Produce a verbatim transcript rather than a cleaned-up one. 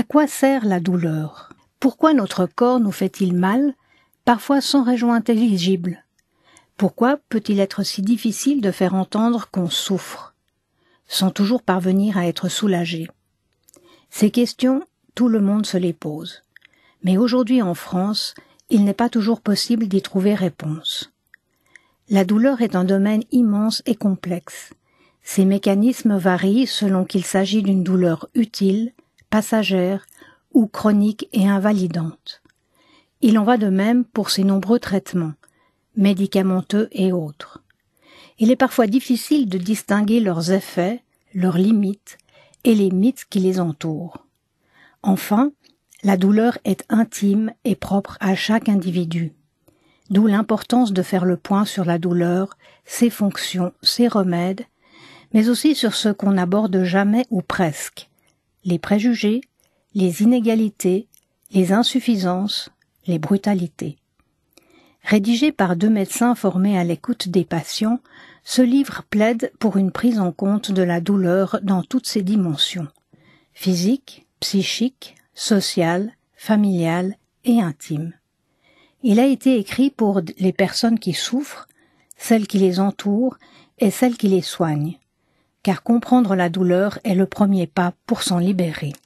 À quoi sert la douleur? Pourquoi notre corps nous fait-il mal, parfois sans raison intelligible? Pourquoi peut-il être si difficile de faire entendre qu'on souffre, sans toujours parvenir à être soulagé? Ces questions, tout le monde se les pose. Mais aujourd'hui en France, il n'est pas toujours possible d'y trouver réponse. La douleur est un domaine immense et complexe. Ses mécanismes varient selon qu'il s'agit d'une douleur utile, passagère ou chronique et invalidante. Il en va de même pour ses nombreux traitements, médicamenteux et autres. Il est parfois difficile de distinguer leurs effets, leurs limites et les mythes qui les entourent. Enfin, la douleur est intime et propre à chaque individu. D'où l'importance de faire le point sur la douleur, ses fonctions, ses remèdes, mais aussi sur ce qu'on n'aborde jamais ou presque, les préjugés, les inégalités, les insuffisances, les brutalités. Rédigé par deux médecins formés à l'écoute des patients, ce livre plaide pour une prise en compte de la douleur dans toutes ses dimensions, physique, psychique, sociale, familiale et intime. Il a été écrit pour les personnes qui souffrent, celles qui les entourent et celles qui les soignent, car comprendre la douleur est le premier pas pour s'en libérer.